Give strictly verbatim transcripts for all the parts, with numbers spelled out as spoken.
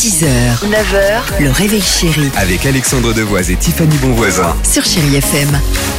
six heures, neuf heures, le réveil chéri Avec Alexandre Devoise et Tiffany Bonvoisin. sur Chéri F M.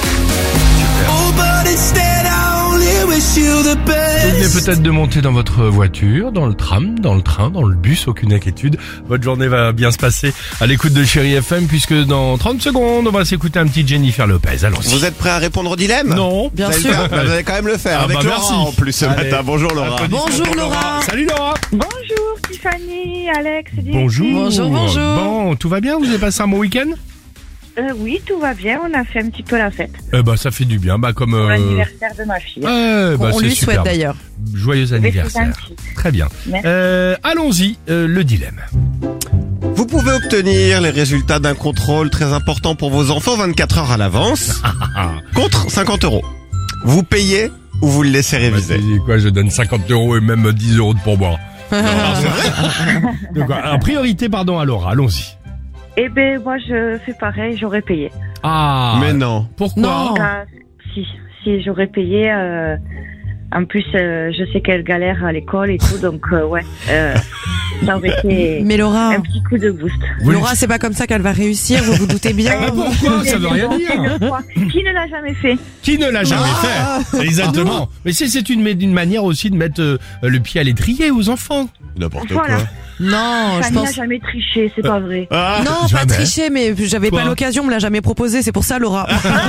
Vous venez peut-être de monter dans votre voiture, dans le tram, dans le train, dans le bus, aucune inquiétude. Votre journée va bien se passer à l'écoute de Chéri F M puisque dans trente secondes, on va s'écouter un petit Jennifer Lopez. Allons-y. Vous êtes prêt à répondre au dilemme? Non. Bien sûr. Vous allez quand même le faire Ah avec bah Laura merci. en plus ce Allez. matin. Bonjour Laura. Bonjour Laura. Salut Laura. Bonjour Tiffany, Alex, Dimitri. Bonjour. Bonjour, bonjour. Bon, tout va bien? Vous avez passé un bon week-end? Euh, oui, tout va bien, on a fait un petit peu la fête Eh bah ça fait du bien, bah comme... pour Euh... l'anniversaire de ma fille. Ouais, bah, On c'est lui superbe. souhaite d'ailleurs. Joyeux c'est anniversaire. gentil. Très bien. Merci. Euh, allons-y, euh, le dilemme. Vous pouvez obtenir les résultats d'un contrôle très important pour vos enfants vingt-quatre heures à l'avance contre cinquante euros. Vous payez ou vous le laissez réviser? Bah, c'est quoi, je donne cinquante euros et même dix euros de pourboire. Donc, en priorité, pardon, à Laura, allons-y. Eh ben, moi je fais pareil, j'aurais payé. Ah. Mais non. Pourquoi? Non. Ah, si, si j'aurais payé. Euh, en plus, euh, je sais qu'elle galère à l'école et tout, donc euh, ouais, euh, ça aurait été Mais Laura, un petit coup de boost. Oui. Laura, c'est pas comme ça qu'elle va réussir, vous vous doutez bien. Ah, pourquoi? Ça veut rien dire. Qui ne l'a jamais fait? Qui ne l'a jamais fait? Exactement. Mais c'est, c'est une, une manière aussi de mettre euh, le pied à l'étrier aux enfants. N'importe Voilà. quoi. Non, je Fanny n'a pense. jamais triché, c'est pas vrai. Ah, Non, jamais. pas tricher, mais j'avais Quoi pas l'occasion, on me l'a jamais proposé, c'est pour ça, Laura.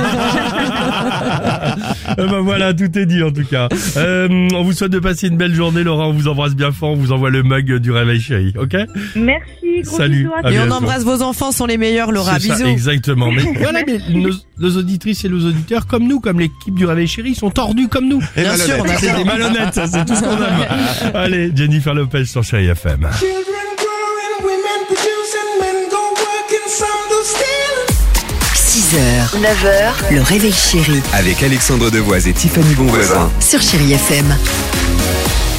Euh, bah voilà, tout est dit en tout cas. Euh, on vous souhaite de passer une belle journée, Laura. On vous embrasse bien fort. On vous envoie le mug du réveil chéri, ok? Merci, gros Salut. bisous à À tous. Et on bientôt. embrasse vos enfants, sont les meilleurs, Laura. C'est ça, Bisous. exactement. Mais voilà, mais nos, nos auditrices et nos auditeurs, comme nous, comme l'équipe du réveil chéri, sont tordus comme nous. et Bien sûr, on a C'est des malhonnêtes, ça, c'est tout ce qu'on aime. Allez, Jennifer Lopez sur Chéri F M. Children growing, women producing, men go working, some do stealing. six heures, neuf heures, le réveil chéri Avec Alexandre Devoise et Tiffany Bonvoisin. sur Chéri F M.